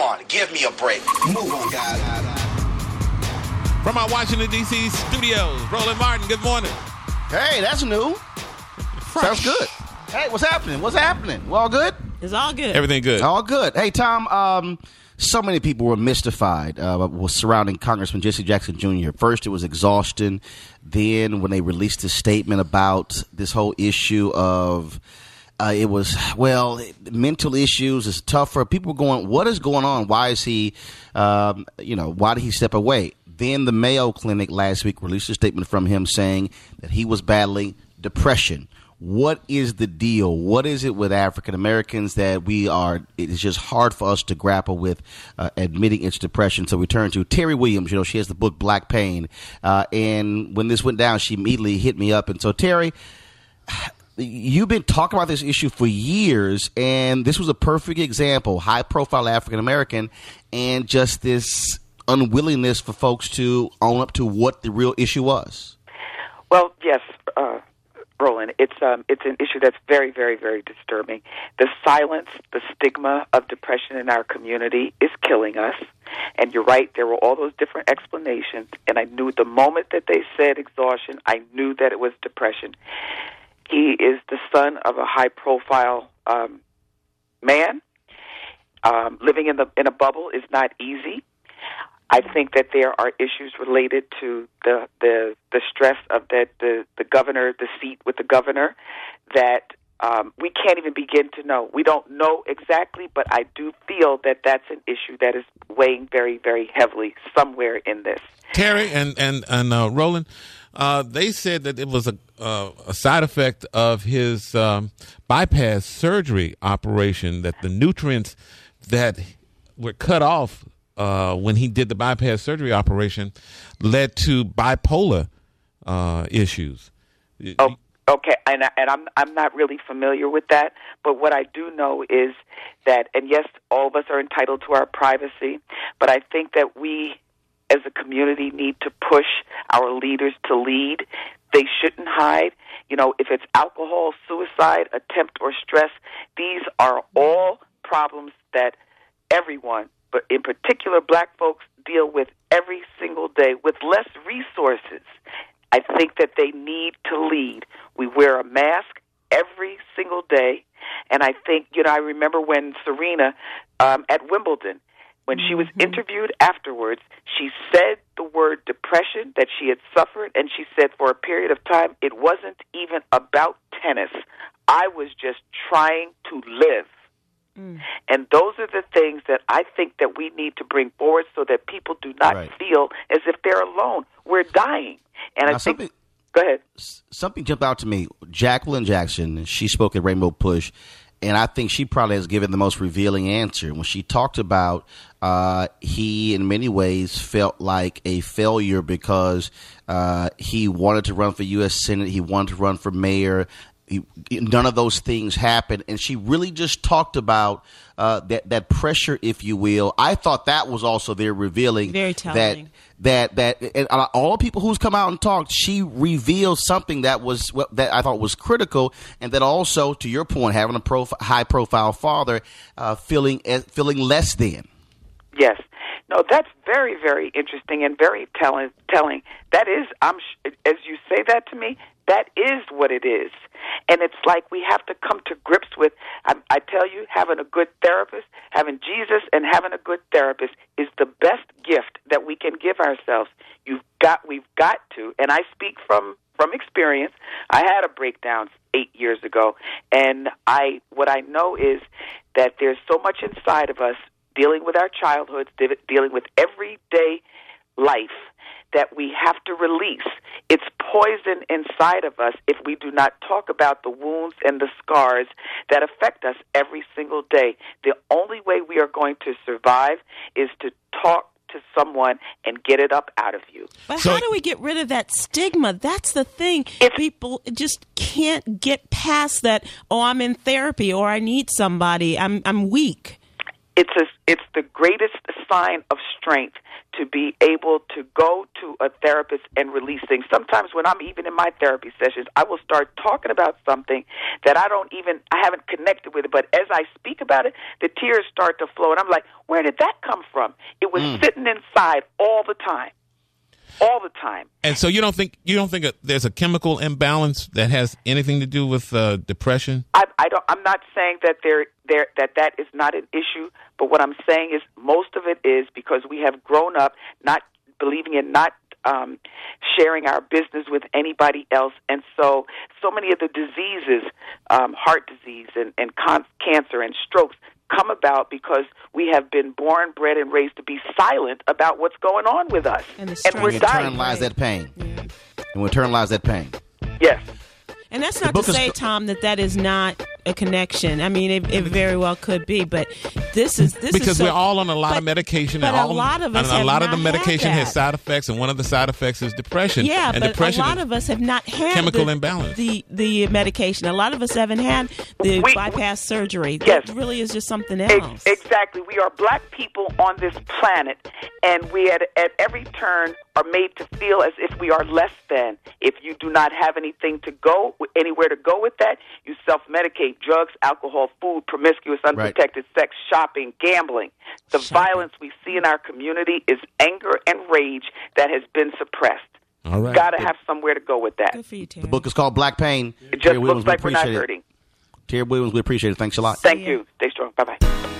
on. Give me a break. Move on, guys. From our Washington, D.C. studios, Roland Martin, good morning. Hey, that's new. Sounds good. Hey, what's happening? We all good? It's all good. Everything good. All good. Hey, Tom, so many people were mystified surrounding Congressman Jesse Jackson Jr. First, it was exhaustion. Then when they released a statement about this whole issue of mental issues is tougher. People were going, what is going on? Why is he, why did he step away? Then the Mayo Clinic last week released a statement from him saying that he was battling depression. What is the deal? What is it with African Americans that it is just hard for us to grapple with admitting it's depression? So we turn to Terry Williams. She has the book Black Pain. And when this went down, she immediately hit me up. And so, Terry, you've been talking about this issue for years, and this was a perfect example, high-profile African American, and just this unwillingness for folks to own up to what the real issue was. Well, yes, Roland, it's an issue that's very, very, very disturbing. The silence, the stigma of depression in our community is killing us. And you're right, there were all those different explanations, and I knew the moment that they said exhaustion, I knew that it was depression. He is the son of a high-profile man. Living in a bubble is not easy. I think that there are issues related to the stress of the governor, the seat with the governor, that we can't even begin to know. We don't know exactly, but I do feel that that's an issue that is weighing very, very heavily somewhere in this. Terry and Roland, they said that it was a side effect of his bypass surgery operation, that the nutrients that were cut off when he did the bypass surgery operation led to bipolar issues. Oh, okay, and I'm not really familiar with that, but what I do know is that, and yes, all of us are entitled to our privacy, but I think that we as a community need to push our leaders to lead. They shouldn't hide. If it's alcohol, suicide, attempt, or stress, these are all problems that everyone, but in particular black folks, deal with every single day with less resources. I think that they need to lead. We wear a mask every single day, and I think, I remember when Serena at Wimbledon, when she was interviewed afterwards, she said the word depression that she had suffered, and she said for a period of time it wasn't even about tennis. I was just trying to live. And those are the things that I think that we need to bring forward so that people do not feel as if they're alone. We're dying. And I think, go ahead. Something jumped out to me. Jacqueline Jackson, she spoke at Rainbow Push, and I think she probably has given the most revealing answer. When she talked about he, in many ways, felt like a failure because he wanted to run for U.S. Senate, he wanted to run for mayor. None of those things happened, and she really just talked about that pressure, if you will. I thought that was also very revealing. Very telling. That and all the people who's come out and talked, she revealed something that I thought was critical, and that also, to your point, having a high profile father, feeling less than. Yes. No, that's very, very interesting and very telling. That is, as you say that to me, that is what it is. And it's like we have to come to grips with, I tell you, having a good therapist, having Jesus and having a good therapist is the best gift that we can give ourselves. We've got to, and I speak from experience. I had a breakdown 8 years ago, and what I know is that there's so much inside of us dealing with our childhoods, dealing with everyday life, that we have to release. It's poison inside of us if we do not talk about the wounds and the scars that affect us every single day. The only way we are going to survive is to talk to someone and get it up out of you. But how do we get rid of that stigma? That's the thing. People just can't get past that, I'm in therapy or I need somebody. I'm weak. it's the greatest sign of strength to be able to go to a therapist and release things. Sometimes when I'm even in my therapy sessions, I will start talking about something that I haven't connected with it, but as I speak about it, the tears start to flow, and I'm like, where did that come from? It was sitting inside all the time. All the time. And so you don't think there's a chemical imbalance that has anything to do with depression? I'm not saying that that is not an issue, but what I'm saying is most of it is because we have grown up not believing in not sharing our business with anybody else, and so many of the diseases, heart disease and cancer and strokes, come about because we have been born, bred, and raised to be silent about what's going on with us. And we're dying. Internalize that pain. And we internalize that pain. Yes. And that's not to say, Tom, that is not a connection. I mean, it very well could be, but this is because we're all on a lot of medication, but and a lot of us and a lot of the have medication had has side effects, and one of the side effects is depression. Yeah, and but depression a lot of us have not had chemical imbalance. The medication. A lot of us haven't had the bypass surgery. Yes. That really is just something else. Exactly. We are black people on this planet, and we at every turn are made to feel as if we are less than. If you do not have anywhere to go with that, you self-medicate: drugs, alcohol, food, promiscuous, unprotected sex, shopping, gambling. The violence we see in our community is anger and rage that has been suppressed. All right. Got to have somewhere to go with that. Good for you, Terry. The book is called Black Pain. It just looks like we're not hurting. Terry Williams, we appreciate it. Thanks a lot. Thank you. Stay strong. Bye-bye.